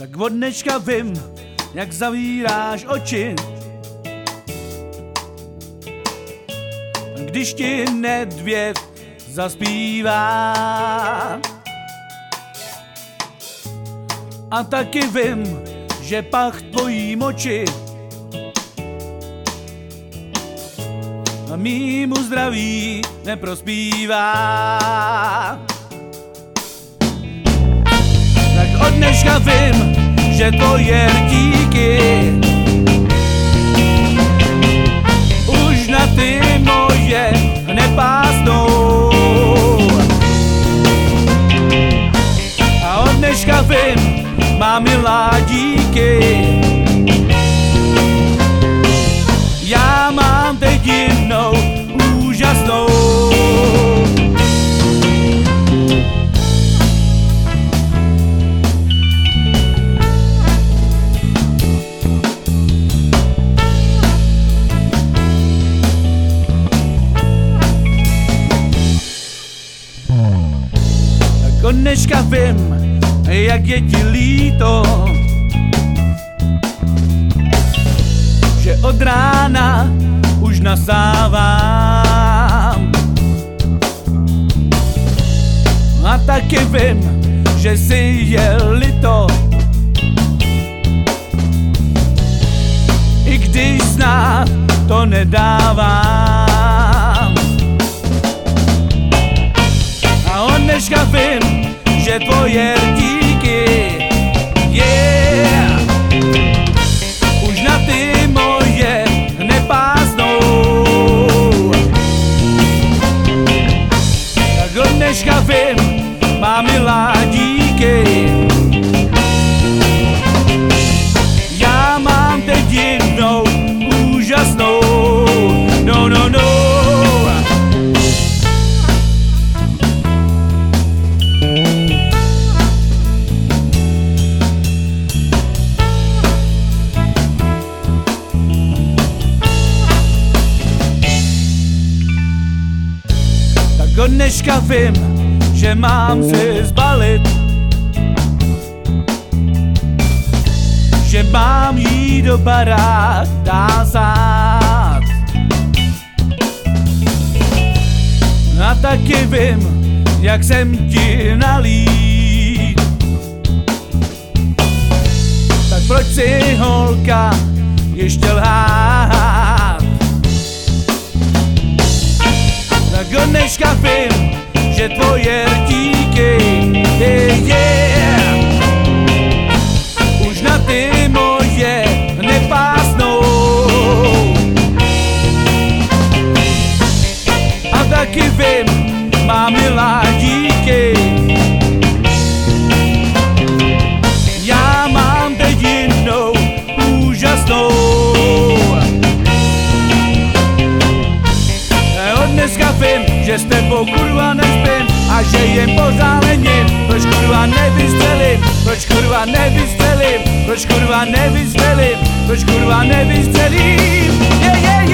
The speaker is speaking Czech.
Tak od dneška vím, jak zavíráš oči, když ti nedvěd zaspívá. A taky vím, že pach tvojí moči a mýmu zdraví neprospívá. Tak od dneška vím, že tvoje rtíky už na ty moje nepásnou. A od dneška vím, má milá, díky. Já mám teď jednou úžasnou. Tak od dneška vím, jak je ti líto, že od rána už nasávám. A taky vím, že si je lito, i když snad to nedávám. A od dneška vím, že tvoje rtíky, yeah, už na ty moje nepásnou. Tak od dneška vím, má milá, díky. Já mám teď jednou úžasnou. No, no, no. Od dneška vím, že mám si zbalit, že mám jít do barák tázat. A taky vím, jak jsem ti nalít. Tak proč si, holka, ještě lhát? Tak od dneška vím, že tvoje rtíky, yeah, už na ty moje nepásnou. A taky vím, má milá, díky. Já mám teď jednou úžasnou. Dneska vím, že s tebou kurva nespím a že jen pořád lením. Proč kurva nevystřelím, proč kurva nevystřelím, proč kurva nevystřelím, proč kurva nevystřelím, yeah, yeah.